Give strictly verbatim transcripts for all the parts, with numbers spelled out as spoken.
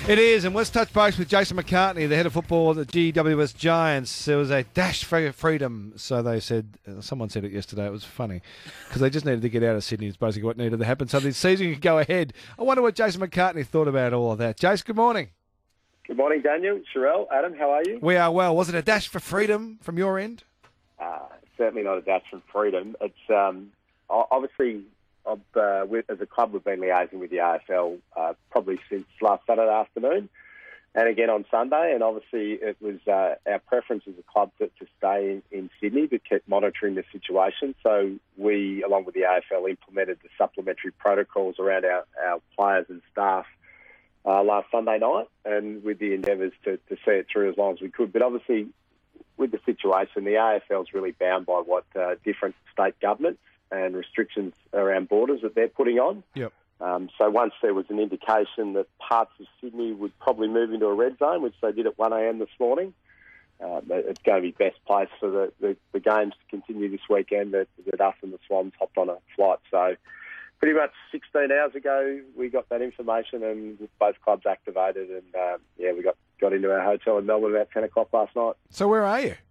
It is, and let's touch base with Jason McCartney, the head of football at the G W S Giants. There was a dash for freedom, so they said. Uh, someone said it yesterday. It was funny because they just needed to get out of Sydney. It's basically what needed to happen. So the season could go ahead. I wonder what Jason McCartney thought about all of that. Jason, good morning. Good morning, Daniel, Sherelle, Adam. How are you? We are well. Was it a dash for freedom from your end? Uh, certainly not a dash for freedom. It's um, obviously. Uh, with, as a club, we've been liaising with the A F L uh, probably since last Saturday afternoon and again on Sunday. And obviously it was uh, our preference as a club to, to stay in, in Sydney but keep monitoring the situation. So we, along with the A F L, implemented the supplementary protocols around our, our players and staff uh, last Sunday night, and with the endeavours to, to see it through as long as we could. But obviously with the situation, the A F L is really bound by what uh, different state governments and restrictions around borders that they're putting on. Yep. Um, so once there was an indication that parts of Sydney would probably move into a red zone, which they did at one a.m. this morning, um, it's going to be best place for the, the, the games to continue this weekend that, that us and the Swans hopped on a flight. So pretty much sixteen hours ago, we got that information and both clubs activated, and uh, yeah, we got, got into our hotel in Melbourne about ten o'clock last night. So where are you?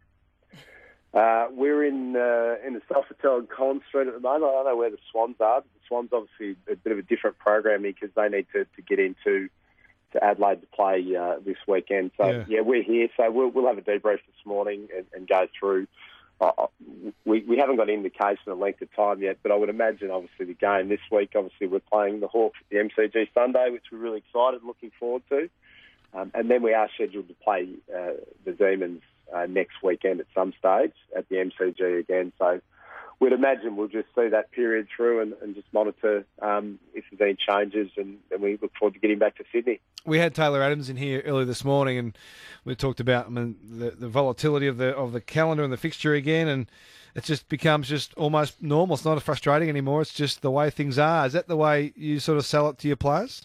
Uh, we're in uh, in the Sofitel and Collins Street at the moment. I don't know where the Swans are. But the Swans obviously a bit of a different programming because they need to, to get into to Adelaide to play uh, this weekend. So yeah. yeah, we're here. So we'll we'll have a debrief this morning and, and go through. Uh, we we haven't got an indication of length of time yet, but I would imagine obviously the game this week. Obviously we're playing the Hawks at the M C G Sunday, which we're really excited, and looking forward to, um, and then we are scheduled to play uh, the Demons Uh, next weekend at some stage at the M C G again. So we'd imagine we'll just see that period through and, and just monitor um, if there's any changes, and, and we look forward to getting back to Sydney. We had Taylor Adams in here earlier this morning, and we talked about I mean, the, the volatility of the of the calendar and the fixture again, and it just becomes just almost normal. It's not frustrating anymore. It's just the way things are. Is that the way you sort of sell it to your players?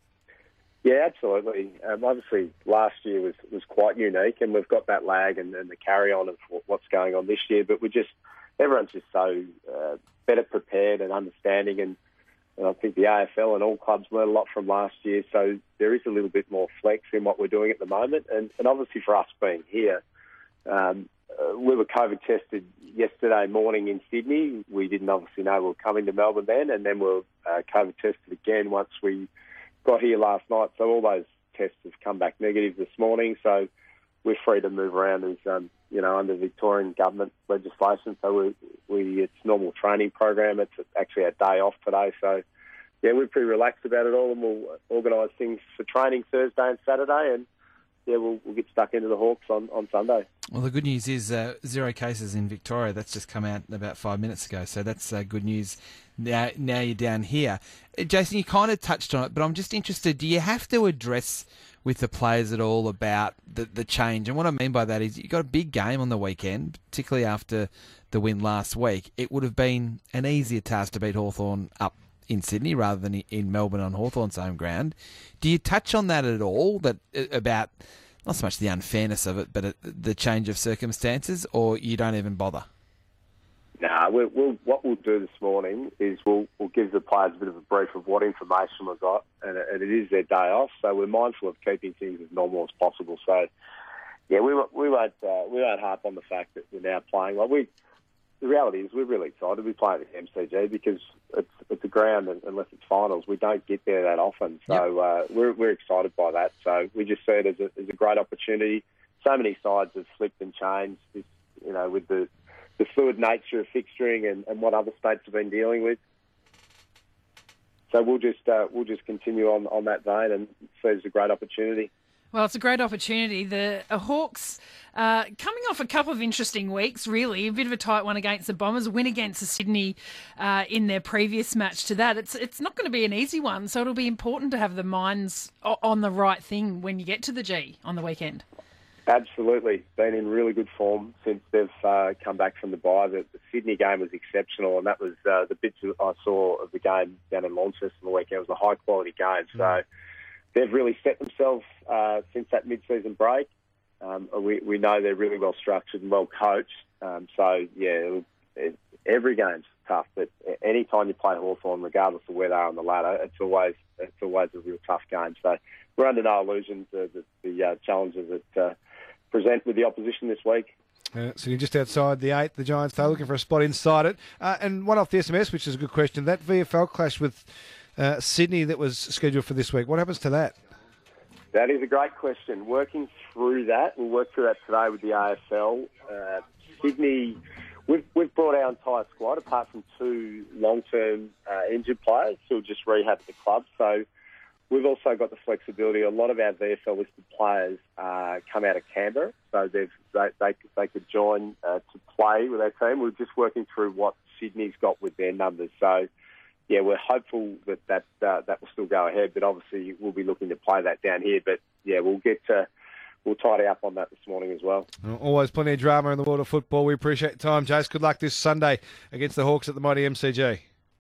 Yeah, absolutely. Um, obviously, last year was, was quite unique, and we've got that lag and, and the carry-on of what's going on this year. But we just everyone's just so uh, better prepared and understanding, and, and I think the A F L and all clubs learned a lot from last year. So there is a little bit more flex in what we're doing at the moment, and, and obviously for us being here, um, uh, we were COVID tested yesterday morning in Sydney. We didn't obviously know we were coming to Melbourne then, and then we were uh, COVID tested again once we got here last night, so all those tests have come back negative this morning. So we're free to move around as um, you know under Victorian government legislation. So we, we it's normal training program. It's actually a day off today. So yeah, we're pretty relaxed about it all, and we'll organise things for training Thursday and Saturday, and yeah, we'll, we'll get stuck into the Hawks on, on Sunday. Well, the good news is uh, zero cases in Victoria. That's just come out about five minutes ago, so that's uh, good news. Now, now you're down here. Uh, Jason, you kind of touched on it, but I'm just interested, do you have to address with the players at all about the, the change? And what I mean by that is you've got a big game on the weekend, particularly after the win last week. It would have been an easier task to beat Hawthorn up in Sydney rather than in Melbourne on Hawthorn's home ground. Do you touch on that at all, that about not so much the unfairness of it, but the change of circumstances, or you don't even bother? No, we'll, we'll, what we'll do this morning is we'll, we'll give the players a bit of a brief of what information we've got, and, and it is their day off, so we're mindful of keeping things as normal as possible. So, yeah, we, we won't uh, we won't harp on the fact that we're now playing. Like we, the reality is we're really excited. We play at the M C G because it's it's a ground, and unless it's finals, we don't get there that often. So uh, we're we're excited by that. So we just see it as a, as a great opportunity. So many sides have flipped and changed, this, you know, with the the fluid nature of fixturing and, and what other states have been dealing with. So we'll just uh, we'll just continue on, on that vein and see it as a great opportunity. Well, it's a great opportunity. The uh, Hawks uh, coming off a couple of interesting weeks, really. A bit of a tight one against the Bombers, a win against the Sydney uh, in their previous match to that. It's it's not going to be an easy one, so it'll be important to have the minds on the right thing when you get to the G on the weekend. Absolutely. Been in really good form since they've uh, come back from the bye. The, the Sydney game was exceptional, and that was uh, the bits that I saw of the game down in Launceston on the weekend. It was a high-quality game. So mm. they've really set themselves uh, since that mid-season break. Um, we, we know they're really well-structured and well-coached. Um, so, yeah, it, every game's tough. But any time you play Hawthorn, regardless of where they are on the ladder, it's always it's always a real tough game. So we're under no illusions of the, the uh, challenges that uh, present with the opposition this week. Uh, so you're just outside the eight, the Giants, they're looking for a spot inside it. Uh, and one off the S M S, which is a good question. That V F L clash with uh, Sydney that was scheduled for this week, what happens to that? That is a great question. Working through that, we'll work through that today with the A F L. Uh, Sydney, we've, we've brought our entire squad, apart from two long-term uh, injured players who just rehab at the club. So we've also got the flexibility. A lot of our V F L listed players uh, come out of Canberra, so they've, they, they, they could join uh, to play with our team. We're just working through what Sydney's got with their numbers. So, yeah, we're hopeful that that, uh, that will still go ahead, but obviously we'll be looking to play that down here. But, yeah, we'll get to, we'll tidy up on that this morning as well. Always plenty of drama in the world of football. We appreciate your time, Jace. Good luck this Sunday against the Hawks at the mighty M C G.